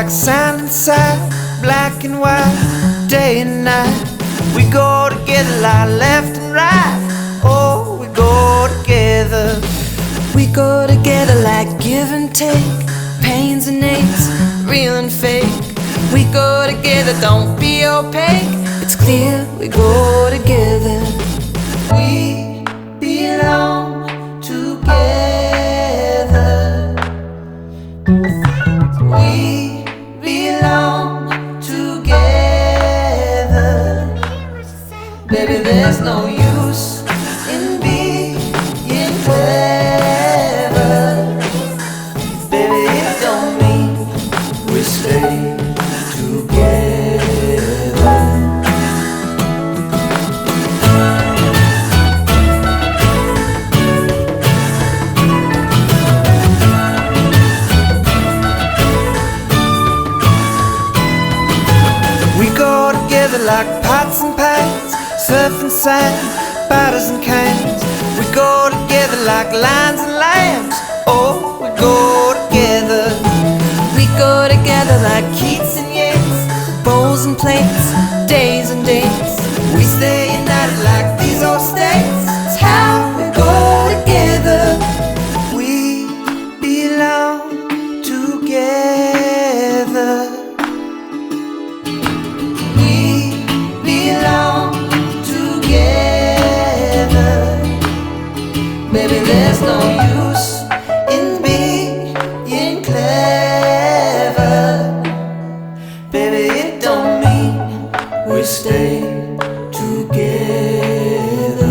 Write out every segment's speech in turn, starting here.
like sand and sand, black and white, day and night. We go together like left and right. Oh, we go together. We go together like give and take, pains and aches, real and fake. We go together, don't be opaque. It's clear we go together. We belong together. We belong together. Baby, there's no use in being clever. Baby, it don't mean we stay together. We go together like pots and pans, surf and sand, batters and cans. We go together like lions and lambs. Oh, we go together. We go together like Keats and Yeats, bowls and plates, days and dates. We stay united like these old states. It's how we go together. We belong together. We belong together. Baby, there's no use in being clever. Baby, it don't mean we stay together.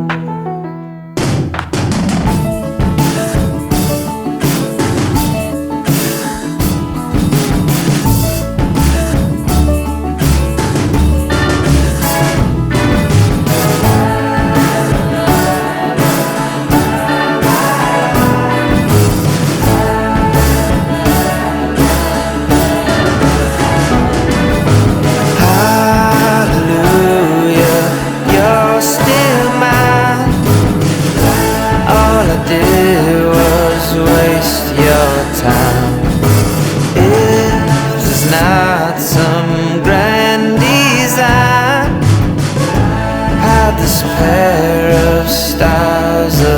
Not some grand design, had this pair of stars